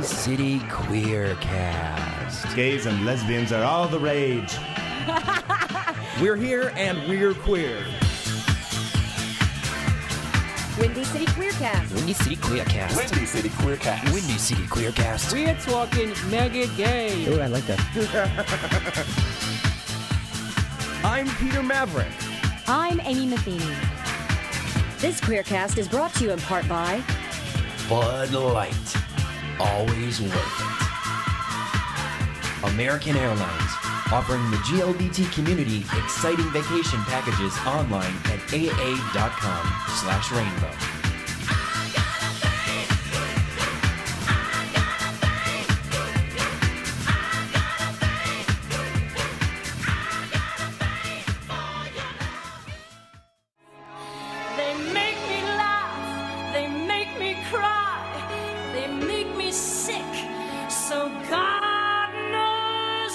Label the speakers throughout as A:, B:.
A: City Queer Cast.
B: Gays and lesbians are all the rage.
A: We're here and we're queer.
C: Windy City Queer Cast.
A: Windy City Queer Cast.
D: Windy City Queer Cast.
A: Windy City Queer Cast.
E: We're talking mega gay.
A: Oh, I like that. I'm Peter Maverick.
C: I'm Amy Matheny. This Queercast is brought to you in part by
A: Bud Light. Always worth it. American Airlines. Offering the GLBT community exciting vacation packages online at aa.com/rainbow.
F: They make me laugh, they make me cry, they make me sick, so God knows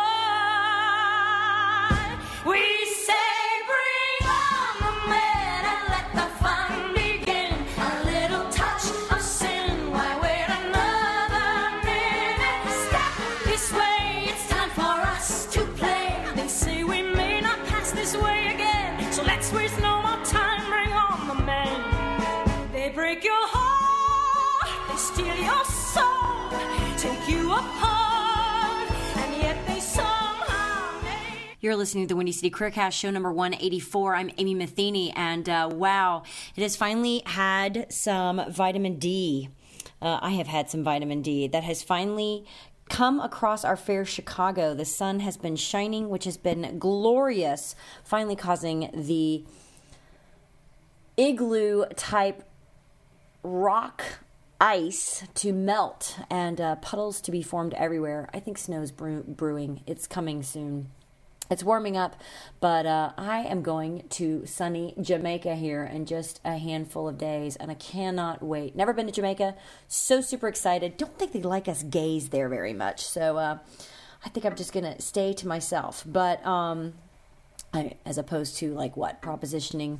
F: why. We say bring on the men and let the fun begin. A little touch of sin, why wait another minute? Step this way, it's time for us to play. They say we may not pass this way again, so let's waste no more time. Bring on the men. They break your heart, they steal your soul, take you apart, and yet they somehow make.
C: You're listening to the Windy City Queercast, show number 184. I'm Amy Matheny, and wow, it has finally had some vitamin D. I have had some vitamin D that has finally come across our fair Chicago. The sun has been shining, which has been glorious, finally causing the igloo-type rock ice to melt and puddles to be formed everywhere. I think snow's brewing. It's coming soon. It's warming up, but I am going to sunny Jamaica here in just a handful of days, and I cannot wait. Never been to Jamaica. So super excited. Don't think they like us gays there very much, so I think I'm just going to stay to myself. But as opposed to, like, what, propositioning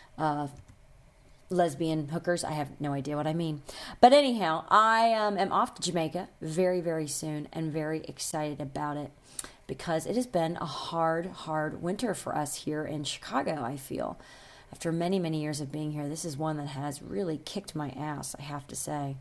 C: lesbian hookers. I have no idea what I mean. But anyhow, I am off to Jamaica very, very soon and very excited about it because it has been a hard winter for us here in Chicago, I feel. After many, many years of being here, this is one that has really kicked my ass, I have to say.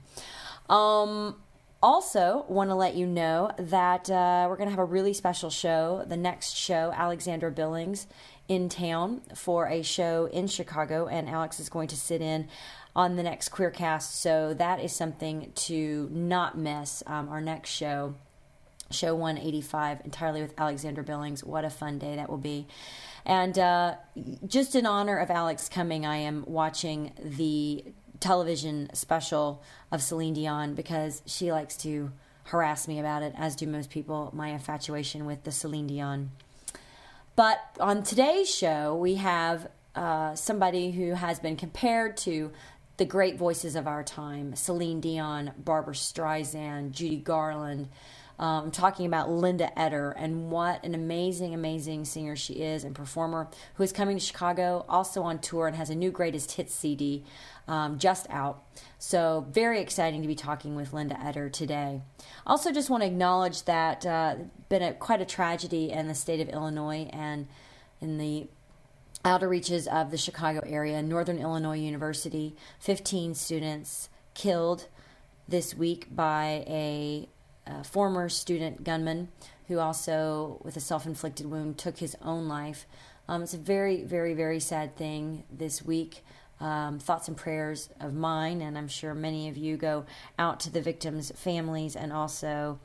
C: Also, want to let you know that we're going to have a really special show. The next show, Alexandra Billings in town for a show in Chicago, and Alex is going to sit in on the next Queercast, so that is something to not miss. Our next show, show 185, entirely with Alexandra Billings. What a fun day that will be. And just in honor of Alex coming, I am watching the television special of Celine Dion because she likes to harass me about it, as do most people, my infatuation with the Celine Dion. But on today's show, we have somebody who has been compared to the great voices of our time, Celine Dion, Barbra Streisand, Judy Garland. I'm talking about Linda Eder, and what an amazing, amazing singer she is and performer, who is coming to Chicago, also on tour, and has a new greatest hits CD just out. So very exciting to be talking with Linda Eder today. Also just want to acknowledge that been quite a tragedy in the state of Illinois and in the outer reaches of the Chicago area. Northern Illinois University, 15 students killed this week by a former student gunman who also, with a self-inflicted wound, took his own life. It's a very, very, very sad thing this week. Thoughts and prayers of mine, and I'm sure many of you go out to the victims' families and also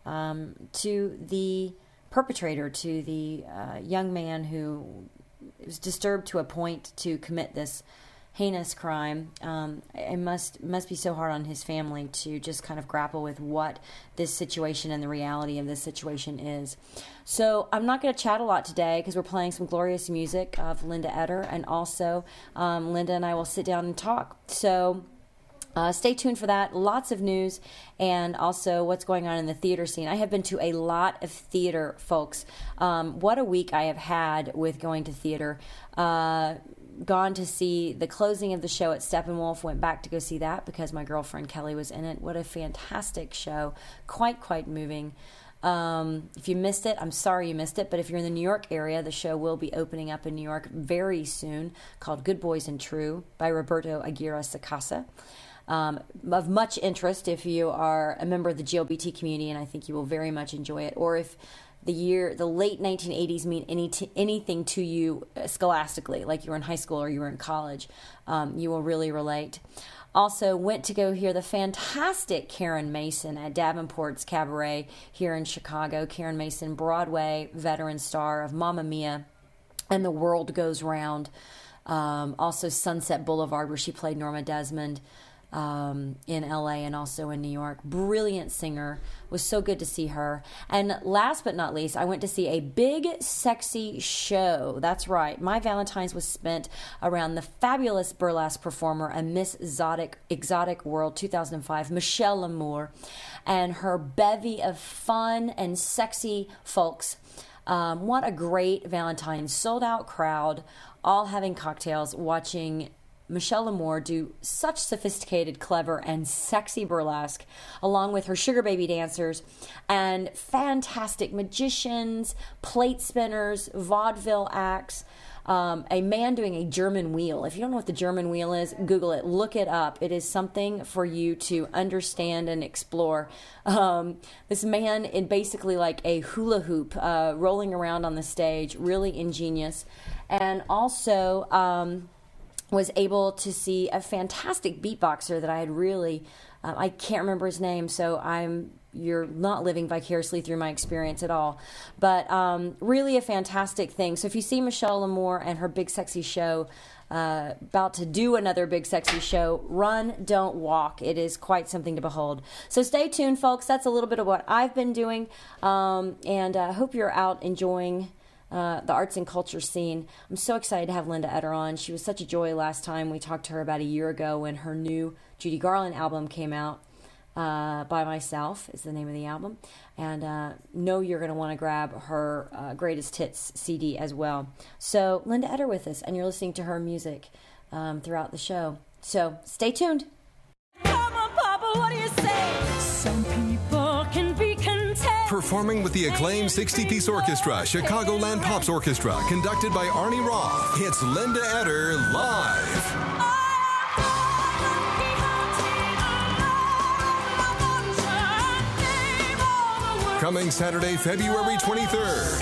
C: to the perpetrator, to the young man who was disturbed to a point to commit this heinous crime. It must be so hard on his family to just kind of grapple with what this situation and the reality of this situation is. So I'm not going to chat a lot today because we're playing some glorious music of Linda Eder, and also Linda and I will sit down and talk. So stay tuned for that. Lots of news and also what's going on in the theater scene. I have been to a lot of theater, folks. What a week I have had with going to theater. gone to see the closing of the show at Steppenwolf, went back to go see that because my girlfriend Kelly was in it. What a fantastic show. Quite moving. If you missed it, I'm sorry you missed it, but if you're in the New York area, the show will be opening up in New York very soon, called Good Boys and True by Roberto Aguirre Sacasa. Of much interest if you are a member of the GLBT community, and I think you will very much enjoy it. Or if the late 1980s mean anything to you scholastically, like you were in high school or you were in college, you will really relate. Also went to go hear the fantastic Karen Mason at Davenport's Cabaret here in Chicago. Karen Mason, Broadway veteran star of Mamma Mia and The World Goes Round. Also Sunset Boulevard, where she played Norma Desmond in LA and also in New York. Brilliant singer. Was so good to see her. And last but not least, I went to see a big, sexy show. That's right. My Valentine's was spent around the fabulous burlesque performer and Miss Exotic World 2005, Michelle L'Amour, and her bevy of fun and sexy folks. What a great Valentine's. Sold out crowd, all having cocktails, watching Michelle L'Amour do such sophisticated, clever, and sexy burlesque, along with her sugar baby dancers and fantastic magicians, plate spinners, vaudeville acts, a man doing a German wheel. If you don't know what the German wheel is, Google it, look it up. It is something for you to understand and explore. This man in basically like a hula hoop rolling around on the stage, really ingenious. And also was able to see a fantastic beatboxer that I had really, I can't remember his name, so you're not living vicariously through my experience at all. But really a fantastic thing. So if you see Michelle L'Amour and her big sexy show, about to do another big sexy show, run, don't walk. It is quite something to behold. So stay tuned, folks. That's a little bit of what I've been doing, and I hope you're out enjoying the arts and culture scene. I'm so excited to have Linda Eder on. She was such a joy last time. We talked to her about a year ago when her new Judy Garland album came out. By Myself is the name of the album. And know you're going to want to grab her Greatest Hits CD as well. So Linda Eder with us, and you're listening to her music throughout the show. So stay tuned.
F: Come on, Papa, what do you say? Some people can be content.
D: Performing with the acclaimed 60-piece orchestra, Chicagoland Pops Orchestra, conducted by Arnie Roth. It's Linda Eder live. Coming Saturday, February 23rd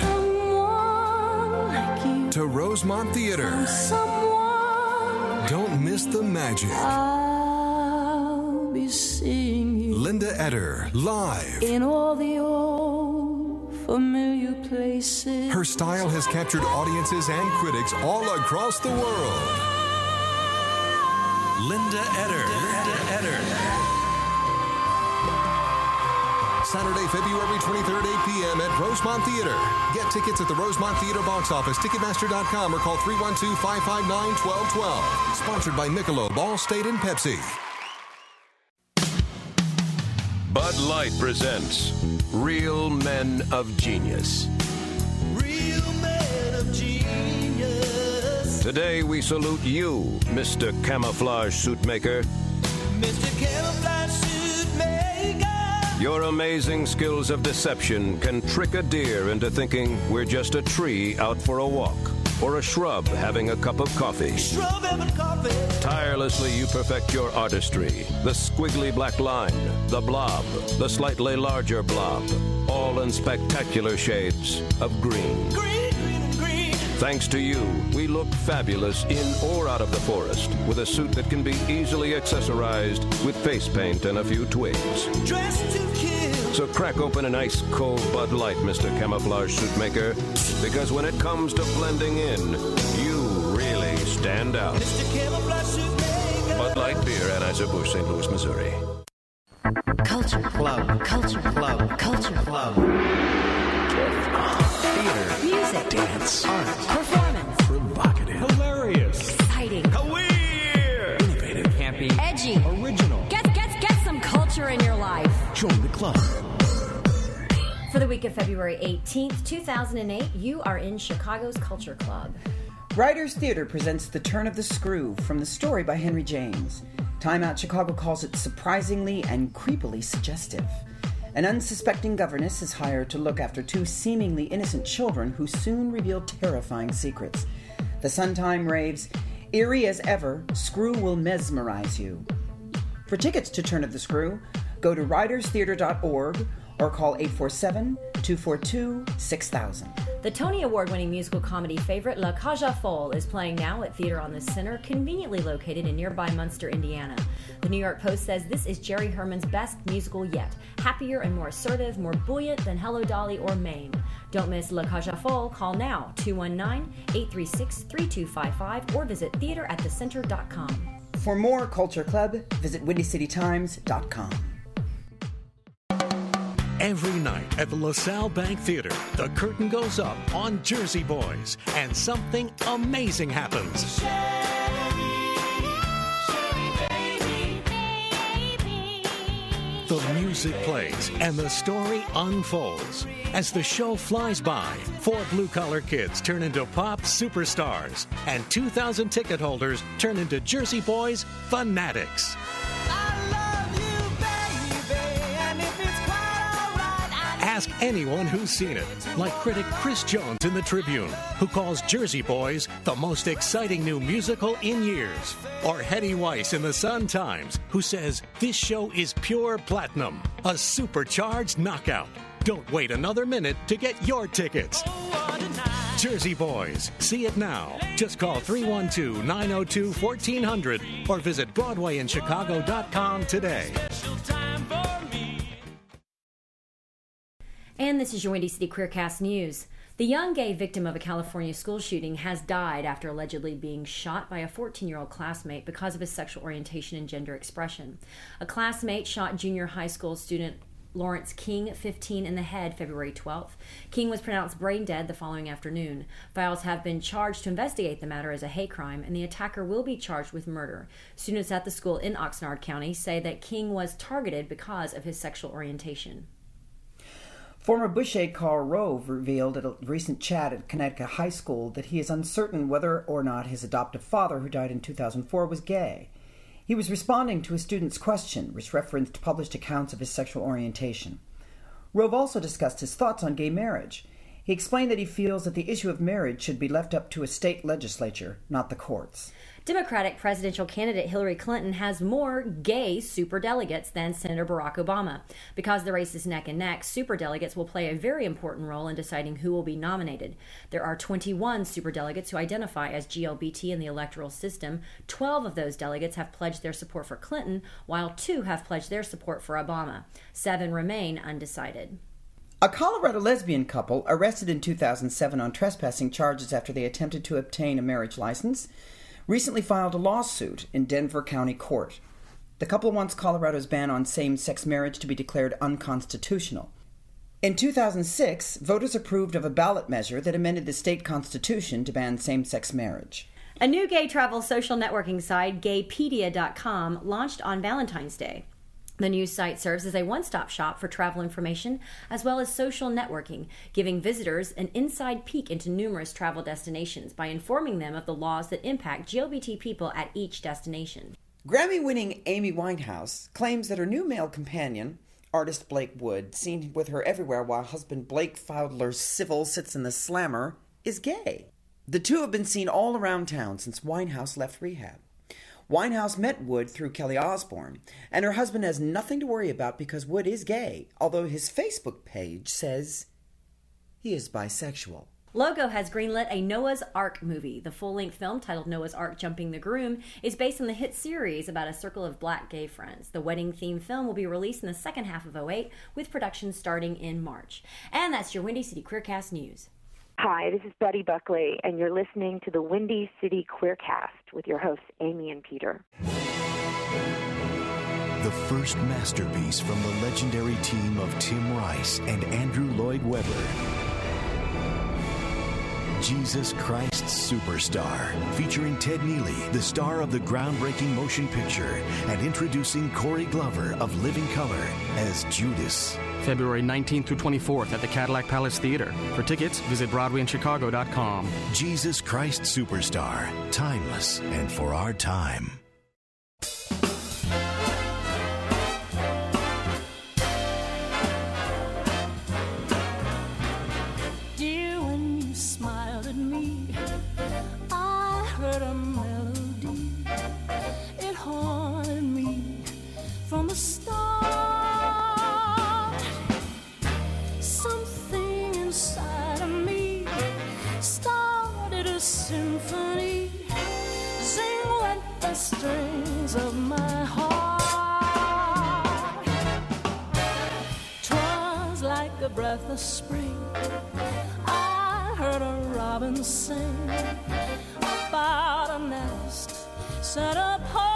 D: to Rosemont Theater. Don't miss the magic.
F: I'll be seeing you
D: Linda Eder live.
F: in all the old familiar places.
D: Her style has captured audiences and critics all across the world. Linda Eder. Saturday, February 23rd, 8 p.m. at Rosemont Theater. Get tickets at the Rosemont Theater box office, Ticketmaster.com, or call 312-559-1212. Sponsored by Michelob, Allstate, and Pepsi.
G: Bud Light presents Real Men of Genius.
H: Real men of genius.
G: Today we salute you, Mr. Camouflage Suit Maker.
H: Mr. Camouflage Suit Maker.
G: Your amazing skills of deception can trick a deer into thinking we're just a tree out for a walk, or a shrub having a cup of coffee.
H: Shrub having coffee.
G: Tirelessly you perfect your artistry. The squiggly black line, the blob, the slightly larger blob, all in spectacular shades of green.
H: Green, green, and green.
G: Thanks to you, we look fabulous in or out of the forest with a suit that can be easily accessorized with face paint and a few twigs.
H: Dressed to kill.
G: So crack open an ice cold Bud Light, Mr. Camouflage Suit Maker, because when it comes to blending in, you really stand out.
H: Mr. Camouflage Suit Maker.
G: Bud Light Beer, Anheuser-Busch, St. Louis, Missouri.
I: Culture Club. Culture Club. Culture Club. Theater. Music. Dance. Art. Performance.
B: Provocative.
E: Hilarious.
I: Exciting.
G: Weird.
B: Innovative.
E: Campy.
I: Edgy.
E: Original.
I: Get some culture in your life.
B: Join the club.
C: For the week of February 18th, 2008, you are in Chicago's Culture Club.
J: Writers Theater presents The Turn of the Screw from the story by Henry James. Time Out Chicago calls it surprisingly and creepily suggestive. An unsuspecting governess is hired to look after two seemingly innocent children who soon reveal terrifying secrets. The Sun-Time raves, "Eerie as ever, Screw will mesmerize you." For tickets to Turn of the Screw, go to writerstheater.org or call 847-242-6000.
I: The Tony Award-winning musical comedy favorite La Cage aux Folles is playing now at Theater on the Center, conveniently located in nearby Munster, Indiana. The New York Post says this is Jerry Herman's best musical yet. Happier and more assertive, more buoyant than Hello Dolly or Mame. Don't miss La Cage aux Folles. Call now, 219-836-3255, or visit theateratthecenter.com.
J: For more Culture Club, visit WindyCityTimes.com.
K: Every night at the LaSalle Bank Theater, the curtain goes up on Jersey Boys, and something amazing happens. The music plays and the story unfolds. As the show flies by, 4 blue-collar kids turn into pop superstars, and 2,000 ticket holders turn into Jersey Boys fanatics. Ask anyone who's seen it, like critic Chris Jones in the Tribune, who calls Jersey Boys the most exciting new musical in years, or Hetty Weiss in the Sun-Times, who says this show is pure platinum, a supercharged knockout. Don't wait another minute to get your tickets. Jersey Boys. See it now. Just call 312-902-1400 or visit BroadwayInChicago.com today.
I: And this is your Windy City Queercast News. The young gay victim of a California school shooting has died after allegedly being shot by a 14-year-old classmate because of his sexual orientation and gender expression. A classmate shot junior high school student Lawrence King, 15, in the head February 12th. King was pronounced brain dead the following afternoon. Files have been charged to investigate the matter as a hate crime, and the attacker will be charged with murder. Students at the school in Oxnard County say that King was targeted because of his sexual orientation.
J: Former Bush aide Karl Rove revealed at a recent chat at Connecticut High School that he is uncertain whether or not his adoptive father, who died in 2004, was gay. He was responding to a student's question, which referenced published accounts of his sexual orientation. Rove also discussed his thoughts on gay marriage. He explained that he feels that the issue of marriage should be left up to a state legislature, not the courts.
I: Democratic presidential candidate Hillary Clinton has more gay superdelegates than Senator Barack Obama. Because the race is neck and neck, superdelegates will play a very important role in deciding who will be nominated. There are 21 superdelegates who identify as GLBT in the electoral system. 12 of those delegates have pledged their support for Clinton, while 2 have pledged their support for Obama. 7 remain undecided.
J: A Colorado lesbian couple, arrested in 2007 on trespassing charges after they attempted to obtain a marriage license, recently filed a lawsuit in Denver County Court. The couple wants Colorado's ban on same-sex marriage to be declared unconstitutional. In 2006, voters approved of a ballot measure that amended the state constitution to ban same-sex marriage.
I: A new gay travel social networking site, Gaypedia.com, launched on Valentine's Day. The news site serves as a one-stop shop for travel information as well as social networking, giving visitors an inside peek into numerous travel destinations by informing them of the laws that impact GLBT people at each destination.
J: Grammy-winning Amy Winehouse claims that her new male companion, artist Blake Wood, seen with her everywhere while husband Blake Fowler Civil sits in the Slammer, is gay. The two have been seen all around town since Winehouse left rehab. Winehouse met Wood through Kelly Osbourne, and her husband has nothing to worry about because Wood is gay, although his Facebook page says he is bisexual.
I: Logo has greenlit a Noah's Ark movie. The full-length film, titled Noah's Ark Jumping the Groom, is based on the hit series about a circle of black gay friends. The wedding-themed film will be released in the second half of 2008, with production starting in March. And that's your Windy City Queercast News.
L: Hi, this is Betty Buckley, and you're listening to the Windy City Queercast with your hosts, Amy and Peter.
M: The first masterpiece from the legendary team of Tim Rice and Andrew Lloyd Webber. Jesus Christ Superstar, featuring Ted Neely, the star of the groundbreaking motion picture, and introducing Corey Glover of Living Color as Judas.
N: February 19th through 24th at the Cadillac Palace Theater. For tickets, visit BroadwayInChicago.com.
M: Jesus Christ Superstar, timeless and for our time.
F: Dear, when you smiled at me, I heard a melody. It haunted me from the start. Something inside of me started a symphony. Sing went the strings of my heart. 'Twas like a breath of spring. I heard a robin sing about a nest set apart.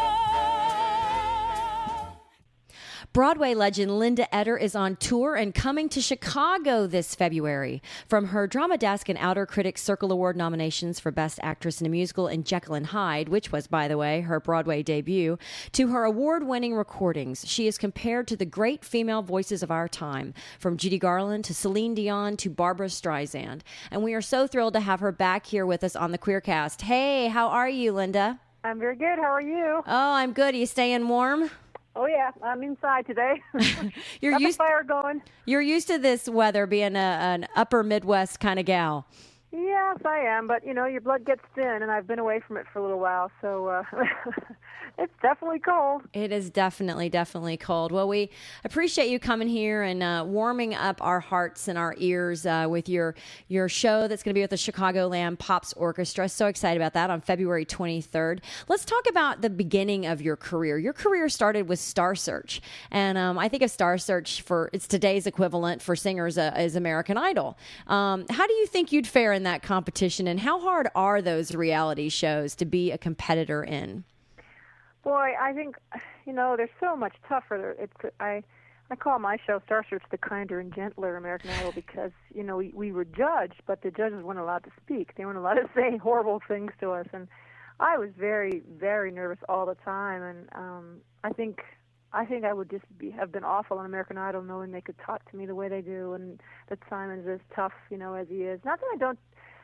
I: Broadway legend Linda Eder is on tour and coming to Chicago this February. From her Drama Desk and Outer Critics Circle Award nominations for Best Actress in a Musical in Jekyll and Hyde, which was, by the way, her Broadway debut, to her award-winning recordings, she is compared to the great female voices of our time, from Judy Garland to Celine Dion to Barbra Streisand. And we are so thrilled to have her back here with us on the Queercast. Hey, how are you, Linda?
O: I'm very good. How are you?
I: Oh, I'm good. Are you staying warm?
O: Oh yeah, I'm inside today.
I: You're
O: Got
I: used
O: the fire going.
I: You're used to this weather, being an upper Midwest kind of gal.
O: Yes, I am. But you know, your blood gets thin, and I've been away from it for a little while, so it's definitely cold.
I: It is definitely cold. Well, we appreciate you coming here and warming up our hearts and our ears with your show that's going to be with the Chicagoland Pops Orchestra. So excited about that on February 23rd. Let's talk about the beginning of your career. Your career started with Star Search, and I think of Star Search it's today's equivalent for singers is American Idol. How do you think you'd fare in that competition, and how hard are those reality shows to be a competitor in?
O: Boy, I think, you know, they're so much tougher. I call my show Star Search the kinder and gentler American Idol because, you know, we were judged, but the judges weren't allowed to speak. They weren't allowed to say horrible things to us, and I was very, very nervous all the time, and I think I would just have been awful on American Idol, knowing they could talk to me the way they do, and that Simon's as tough, you know, as he is. Not that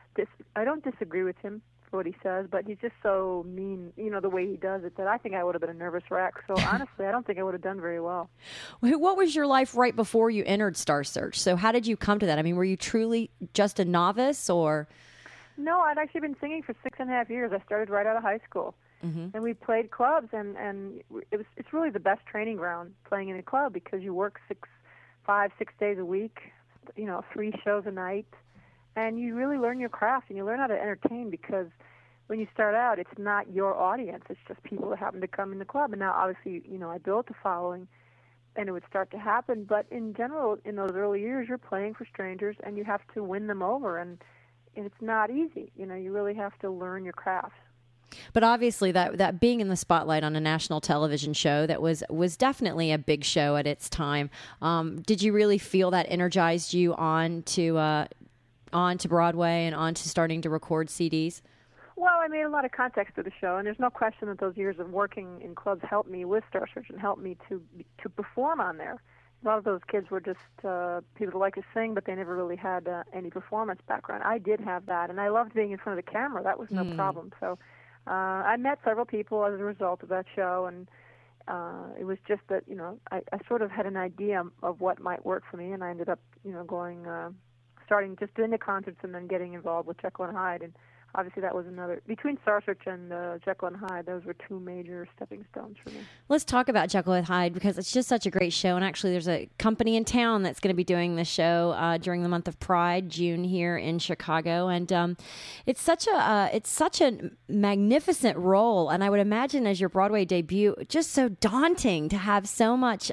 O: I don't disagree with him for what he says, but he's just so mean, you know, the way he does it, that I think I would have been a nervous wreck. So honestly, I don't think I would have done very well.
I: What was your life right before you entered Star Search? So how did you come to that? I mean, were you truly just a novice, or?
O: No, I'd actually been singing for 6.5 years. I started right out of high school.
I: Mm-hmm.
O: And we played clubs, and it's really the best training ground, playing in a club, because you work 5-6 days a week, you know, 3 shows a night, and you really learn your craft, and you learn how to entertain, because when you start out, it's not your audience, it's just people that happen to come in the club. And now, obviously, you know, I built a following, and it would start to happen, but in general, in those early years, you're playing for strangers, and you have to win them over, and it's not easy. You know, you really have to learn your craft.
I: But obviously, that being in the spotlight on a national television show that was definitely a big show at its time. Did you really feel that energized you on to Broadway and on to starting to record CDs?
O: Well, I made a lot of context to the show, and there's no question that those years of working in clubs helped me with Star Search and helped me to perform on there. A lot of those kids were just people that like to sing, but they never really had any performance background. I did have that, and I loved being in front of the camera. That was no problem. So I met several people as a result of that show, and it was just that, you know, I sort of had an idea of what might work for me, and I ended up, you know, starting just doing the concerts and then getting involved with Jekyll and Hyde. And obviously that was another, between Star Search and Jekyll and Hyde, those were 2 major stepping stones for me.
I: Let's talk about Jekyll and Hyde, because it's just such a great show. And actually, there's a company in town that's going to be doing the show during the month of Pride, June, here in Chicago. And it's such a magnificent role. And I would imagine, as your Broadway debut, just so daunting to have so much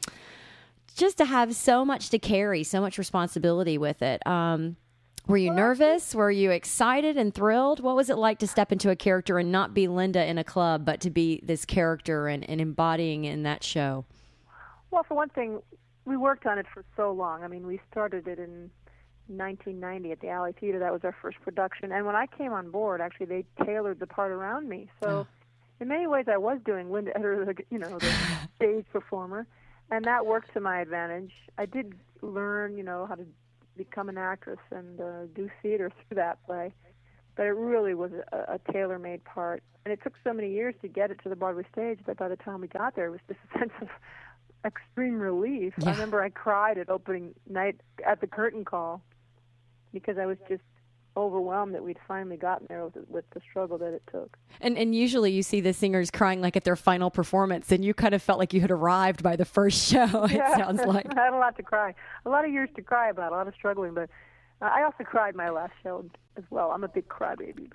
I: to carry, so much responsibility with it. Were you nervous? Were you excited and thrilled? What was it like to step into a character and not be Linda in a club, but to be this character and embodying in that show?
O: Well, for one thing, we worked on it for so long. I mean, we started it in 1990 at the Alley Theater. That was our first production. And when I came on board, actually, they tailored the part around me. So in many ways, I was doing Linda Eder, the stage performer, and that worked to my advantage. I did learn, how to become an actress and do theater through that play, but it really was a tailor-made part. And it took so many years to get it to the Broadway stage that by the time we got there, it was just a sense of extreme relief. I remember I cried at opening night at the curtain call because I was just overwhelmed that we'd finally gotten there with the struggle that it took.
I: And usually you see the singers crying like at their final performance, and you kind of felt like you had arrived by the first show, it sounds like.
O: I had a lot to cry. A lot of years to cry about, a lot of struggling, but I also cried my last show as well. I'm a big crybaby.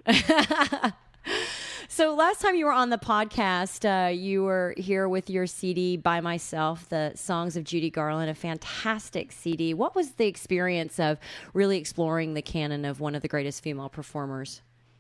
I: So last time you were on the podcast, you were here with your CD, By Myself, the Songs of Judy Garland, a fantastic CD. What was the experience of really exploring the canon of one of the greatest female performers?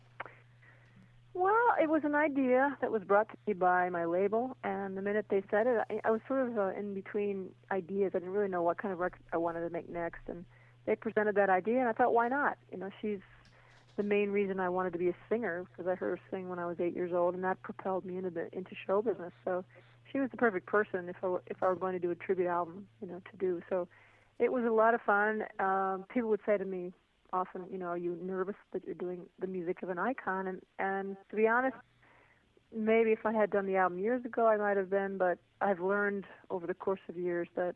O: Well, it was an idea that was brought to me by my label, and the minute they said it, I was sort of in between ideas. I didn't really know what kind of record I wanted to make next, and they presented that idea, and I thought, why not? She's the main reason I wanted to be a singer, because I heard her sing when I was 8 years old, and that propelled me into show business. So she was the perfect person if I were going to do a tribute album, to do. So it was a lot of fun. People would say to me often, are you nervous that you're doing the music of an icon? And to be honest, maybe if I had done the album years ago, I might have been, but I've learned over the course of years that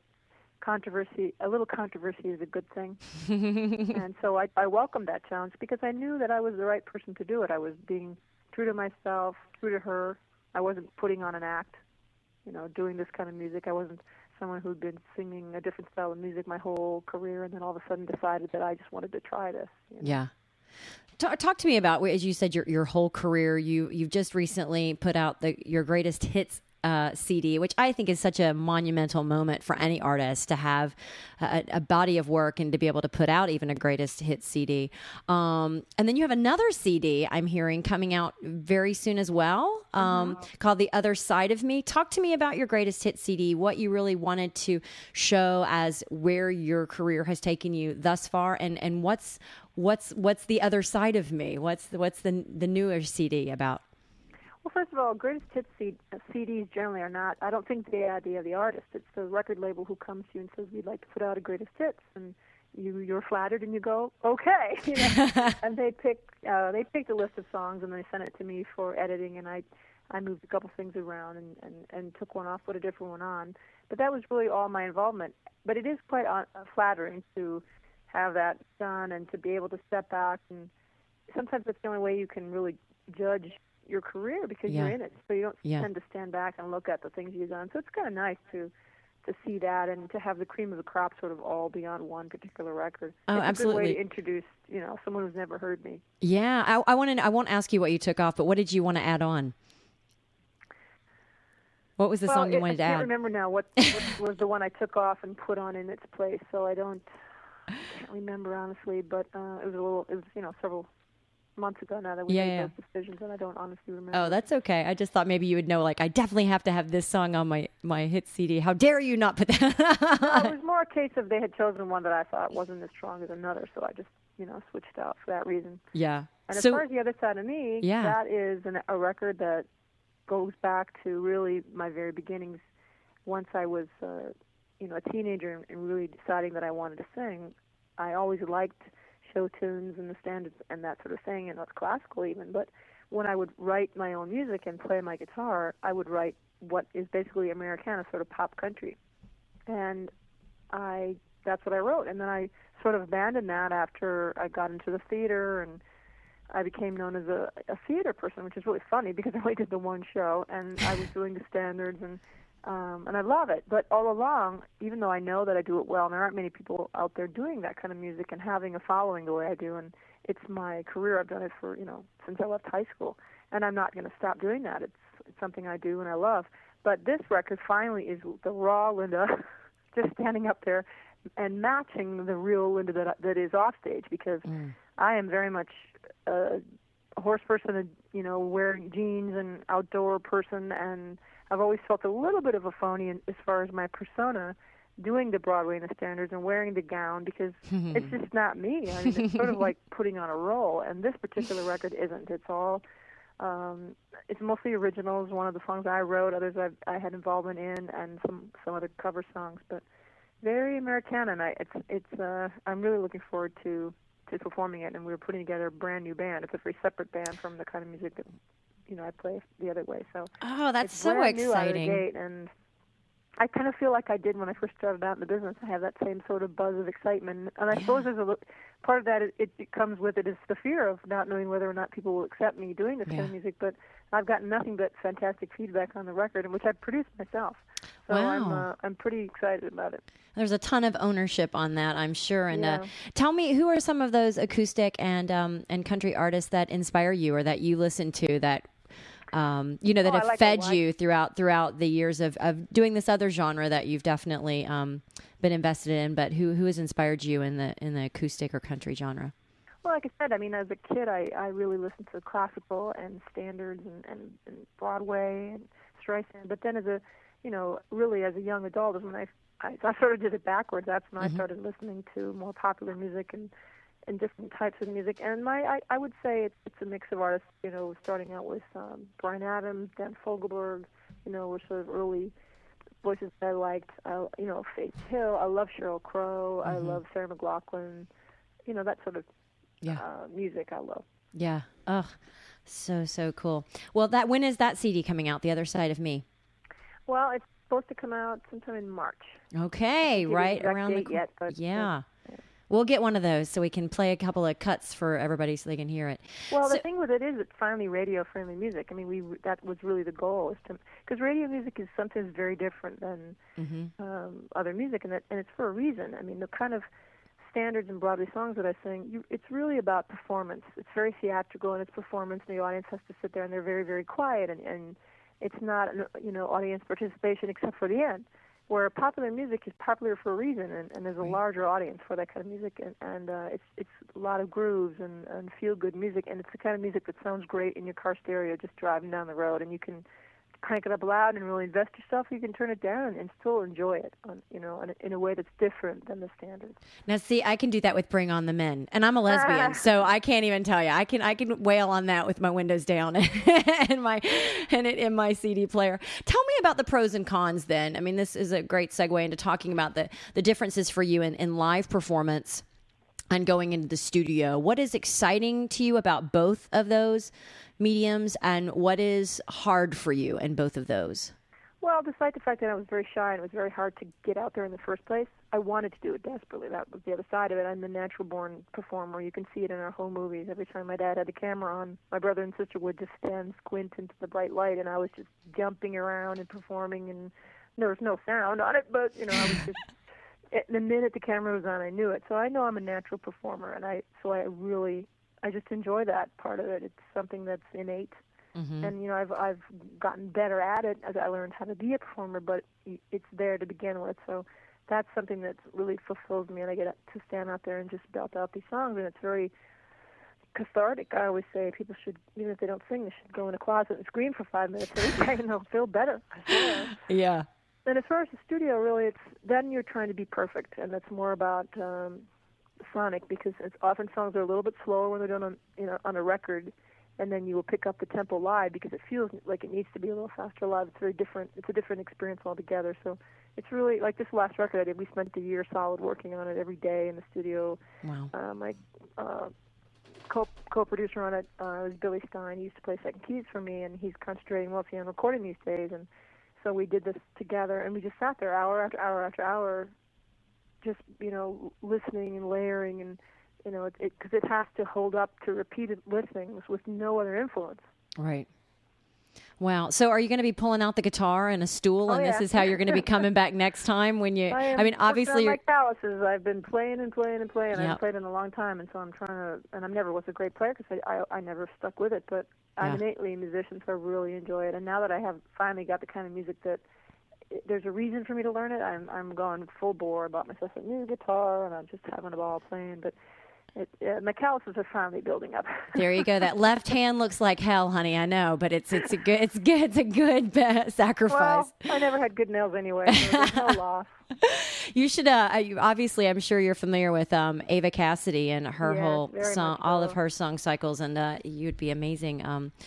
O: a little controversy is a good thing. And so I welcomed that challenge because I knew that I was the right person to do it. I was being true to myself, true to her. I wasn't putting on an act, doing this kind of music. I wasn't someone who'd been singing a different style of music my whole career and then all of a sudden decided that I just wanted to try this.
I: Yeah. Talk to me about, as you said, your whole career. You've just recently put out your greatest hits CD, which I think is such a monumental moment for any artist to have a body of work and to be able to put out even a greatest hit CD. And then you have another CD I'm hearing coming out very soon as well, called The Other Side of Me. Talk to me about your greatest hit CD, what you really wanted to show as where your career has taken you thus far, and what's the other side of me? What's the newer CD about?
O: Well, first of all, greatest hits CDs generally are not, I don't think the idea of the artist. It's the record label who comes to you and says, we'd like to put out a greatest hits. And you're flattered and you go, okay. And they picked a list of songs and they sent it to me for editing, and I moved a couple things around and took one off, put a different one on. But that was really all my involvement. But it is quite flattering to have that done and to be able to step back. And sometimes that's the only way you can really judge your career because you're in it, so you don't tend to stand back and look at the things you've done. So it's kind of nice to see that and to have the cream of the crop sort of all be on one particular record.
I: Oh,
O: it's
I: absolutely.
O: a good way to introduce, someone who's never heard me.
I: Yeah, I won't ask you what you took off, but what did you want to add on? What was the song you wanted to add?
O: I can't remember now what was the one I took off and put on in its place, so I can't remember honestly, but it was several months ago now that we made those decisions, and I don't honestly remember.
I: Oh, that's okay. I just thought maybe you would know, I definitely have to have this song on my hit CD. How dare you not put that?
O: No, it was more a case of they had chosen one that I thought wasn't as strong as another, so I just, switched out for that reason.
I: Yeah.
O: And as far as The Other Side of Me, that is a record that goes back to really my very beginnings. Once I was, a teenager and really deciding that I wanted to sing, I always liked show tunes and the standards and that sort of thing, and that's classical even. But when I would write my own music and play my guitar, I would write what is basically Americana, sort of pop country. And that's what I wrote. And then I sort of abandoned that after I got into the theater, and I became known as a theater person, which is really funny because I only did the one show, and I was doing the standards, and I love it. But all along, even though I know that I do it well, and there aren't many people out there doing that kind of music and having a following the way I do, and it's my career. I've done it for, since I left high school, and I'm not going to stop doing that. It's something I do and I love. But this record finally is the raw Linda just standing up there and matching the real Linda that is off stage, because I am very much a horse person, wearing jeans and outdoor person, and I've always felt a little bit of a phony as far as my persona, doing the Broadway and the standards and wearing the gown because it's just not me. I mean, it's sort of like putting on a role, and this particular record isn't. It's all, it's mostly originals. One of the songs I wrote, others I had involvement in, and some other cover songs, but very Americana. And I'm really looking forward to performing it. And we're putting together a brand new band. It's a very separate band from the kind of music that I play the other way. So
I: that's
O: it's
I: so
O: brand new out of the
I: exciting.
O: gate, and I kind of feel like I did when I first started out in the business. I have that same sort of buzz of excitement, and I suppose there's part of that. It comes with it is the fear of not knowing whether or not people will accept me doing this kind of music. But I've gotten nothing but fantastic feedback on the record, in which I've produced myself. So I'm pretty excited about it.
I: There's a ton of ownership on that, I'm sure. And tell me, who are some of those acoustic and country artists that inspire you, or that you listen to, that that have fed you throughout the years of doing this other genre that you've definitely been invested in, but who has inspired you in the acoustic or country genre?
O: Well, like I said, I mean, as a kid, I really listened to classical and standards and Broadway and Streisand. But then really as a young adult, is when I sort of did it backwards. That's when I started listening to more popular music and different types of music. And I would say it's a mix of artists, starting out with Bryan Adams, Dan Fogelberg, were sort of early voices that I liked. Faith Hill. I love Sheryl Crow. I love Sarah McLachlan. That sort of music I love.
I: Yeah. Oh, so cool. Well, when is that CD coming out, The Other Side of Me?
O: Well, it's supposed to come out sometime in March.
I: Okay, right around the
O: yet, but
I: yeah. We'll get one of those so we can play a couple of cuts for everybody so they can hear it.
O: Well, the thing with it is it's finally radio-friendly music. I mean, that was really the goal, because radio music is sometimes very different than other music, and it's for a reason. I mean, the kind of standards and Broadway songs that I sing, it's really about performance. It's very theatrical in its performance, and the audience has to sit there, and they're very, very quiet, and it's not, audience participation except for the end. Where popular music is popular for a reason, and there's a larger audience for that kind of music, and it's a lot of grooves and feel-good music, and it's the kind of music that sounds great in your car stereo just driving down the road, and you can crank it up loud and really invest yourself. You can turn it down and still enjoy it, in a way that's different than the standards.
I: Now, see, I can do that with Bring On the Men, and I'm a lesbian, so I can't even tell you. I can wail on that with my windows down and in my CD player. Tell me about the pros and cons. Then, I mean, this is a great segue into talking about the differences for you in live performance and going into the studio. What is exciting to you about both of those mediums, and what is hard for you in both of those?
O: Well, despite the fact that I was very shy and it was very hard to get out there in the first place, I wanted to do it desperately. That was the other side of it. I'm the natural-born performer. You can see it in our home movies. Every time my dad had the camera on, my brother and sister would just stand squint into the bright light, and I was just jumping around and performing, and there was no sound on it, but, I was just... the minute the camera was on, I knew it. So I know I'm a natural performer, and I just enjoy that part of it. It's something that's innate. And I've gotten better at it as I learned how to be a performer, but it's there to begin with. So that's something that really fulfills me, and I get to stand out there and just belt out these songs, and it's very cathartic. I always say people should, even if they don't sing, they should go in a closet and scream for 5 minutes and they'll feel better.
I: Yeah.
O: And as far as the studio, really, then you're trying to be perfect, and that's more about sonic, because it's often songs are a little bit slower when they're done on a record, and then you will pick up the tempo live because it feels like it needs to be a little faster live. It's very different. It's a different experience altogether. So it's really like this last record I did. We spent a year solid working on it every day in the studio.
I: Wow.
O: My co-producer on it was Billy Stein. He used to play second keys for me, and he's concentrating mostly on recording these days. And so we did this together, and we just sat there hour after hour after hour, just listening and layering, and because it has to hold up to repeated listenings with no other influence.
I: Right. Wow. So are you going to be pulling out the guitar and a stool, and this is how you're going to be coming back next time when you... I mean, obviously...
O: my calluses. I've been playing and playing and playing. I haven't played in a long time, and so I'm trying to... And I never was a great player because I never stuck with it, but I'm innately a musician, so I really enjoy it. And now that I have finally got the kind of music that... There's a reason for me to learn it. I'm going full bore. I bought myself a new guitar, and I'm just having a ball playing, but... McAllister's are finally building up.
I: There you go. That left hand looks like hell, honey. I know, but it's a good sacrifice.
O: Well, I never had good nails anyway, so there's no loss.
I: You should obviously, I'm sure you're familiar with Ava Cassidy and her whole song, all of her song cycles, and you'd be amazing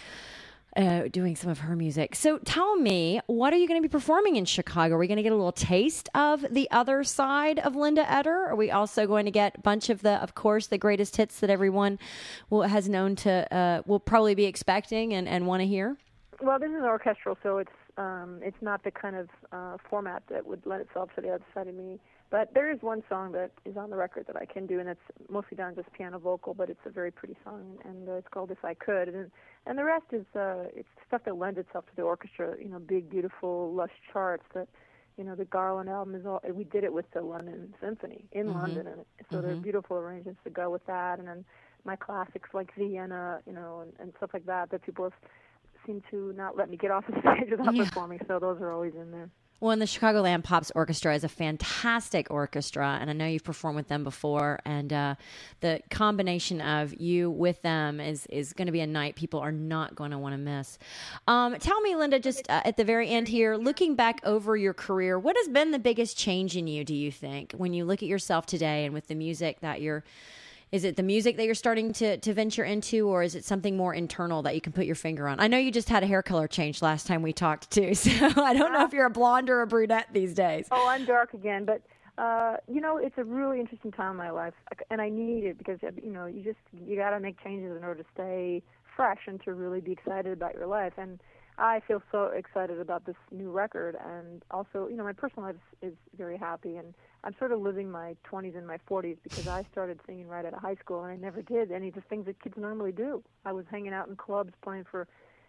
I: doing some of her music. So tell me, what are you going to be performing in Chicago? Are we going to get a little taste of the other side of Linda Eder? Are we also going to get a bunch of of course, the greatest hits that everyone has known to, will probably be expecting and want to hear?
O: Well, this is orchestral, so it's not the kind of format that would lend itself to the other side of me. But there is one song that is on the record that I can do, and it's mostly done just piano vocal, but it's a very pretty song, and it's called If I Could. And the rest is it's stuff that lends itself to the orchestra, big, beautiful, lush charts. That, the Garland album is all, we did it with the London Symphony in London, and so there are beautiful arrangements to go with that. And then my classics like Vienna, and stuff like that people seem to not let me get off the stage without performing, so those are always in there.
I: Well, and the Chicagoland Pops Orchestra is a fantastic orchestra, and I know you've performed with them before, and the combination of you with them is going to be a night people are not going to want to miss. Tell me, Linda, just at the very end here, looking back over your career, what has been the biggest change in you, do you think, when you look at yourself today and with the music that is it the music that you're starting to venture into, or is it something more internal that you can put your finger on? I know you just had a hair color change last time we talked, too, so I don't know if you're a blonde or a brunette these days.
O: Oh, I'm dark again, but, it's a really interesting time in my life, and I need it because, you got to make changes in order to stay fresh and to really be excited about your life, and I feel so excited about this new record, and also, my personal life is very happy, and I'm sort of living my 20s and my 40s because I started singing right out of high school, and I never did any of the things that kids normally do. I was hanging out in clubs playing for,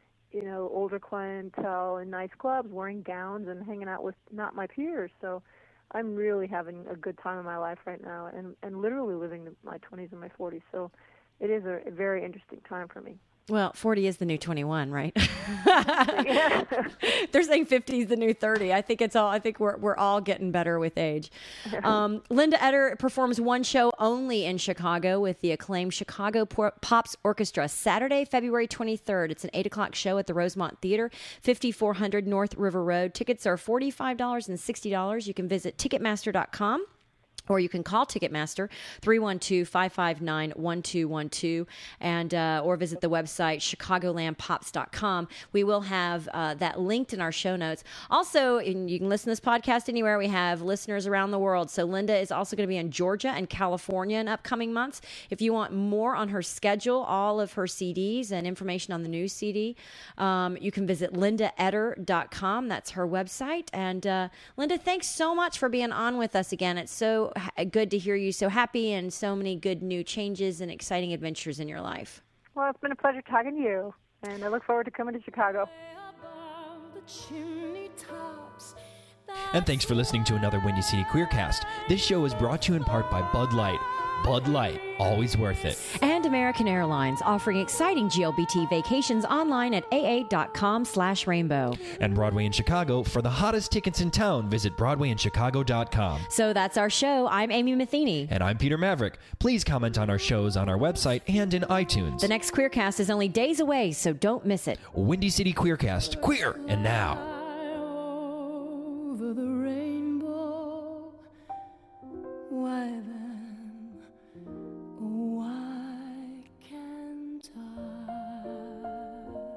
O: older clientele in nice clubs, wearing gowns and hanging out with not my peers. So I'm really having a good time in my life right now and literally living my 20s and my 40s. So it is a very interesting time for me.
I: Well, 40 is the new 21, right? They're saying 50 is the new 30. I think we're all getting better with age. Linda Eder performs one show only in Chicago with the acclaimed Chicago Pops Orchestra, Saturday, February 23rd. It's an 8 o'clock show at the Rosemont Theater, 5400 North River Road. Tickets are $45 and $60. You can visit Ticketmaster.com. Or you can call Ticketmaster, 312-559-1212, and or visit the website, chicagolandpops.com. We will have that linked in our show notes. Also, you can listen to this podcast anywhere. We have listeners around the world. So Linda is also going to be in Georgia and California in upcoming months. If you want more on her schedule, all of her CDs and information on the new CD, you can visit lindaeder.com. That's her website. And Linda, thanks so much for being on with us again. It's so good to hear you so happy and so many good new changes and exciting adventures in your life.
O: Well, it's been a pleasure talking to you, and I look forward to coming to Chicago.
A: And thanks for listening to another Windy City Queercast. This show is brought to you in part by Bud Light. Bud Light, always worth it.
I: And American Airlines, offering exciting GLBT vacations online at aa.com/rainbow.
A: And Broadway in Chicago, for the hottest tickets in town, visit BroadwayInChicago.com.
I: So that's our show. I'm Amy Matheny.
A: And I'm Peter Maverick. Please comment on our shows on our website and in iTunes.
I: The next Queercast is only days away, so don't miss it.
A: Windy City Queercast, queer and now.
F: Over the rainbow, why then?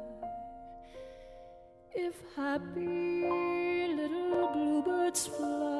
F: If happy little bluebirds fly